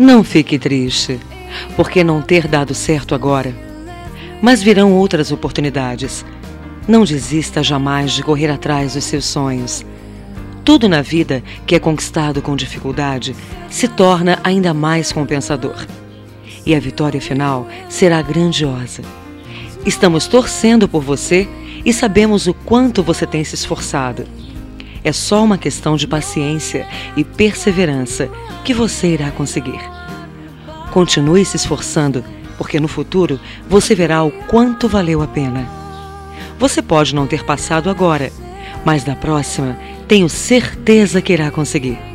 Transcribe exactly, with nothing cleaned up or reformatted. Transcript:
Não fique triste, porque não ter dado certo agora. Mas virão outras oportunidades. Não desista jamais de correr atrás dos seus sonhos. Tudo na vida que é conquistado com dificuldade se torna ainda mais compensador. E a vitória final será grandiosa. Estamos torcendo por você e sabemos o quanto você tem se esforçado. É só uma questão de paciência e perseverança que você irá conseguir. Continue se esforçando, porque no futuro você verá o quanto valeu a pena. Você pode não ter passado agora, mas na próxima tenho certeza que irá conseguir.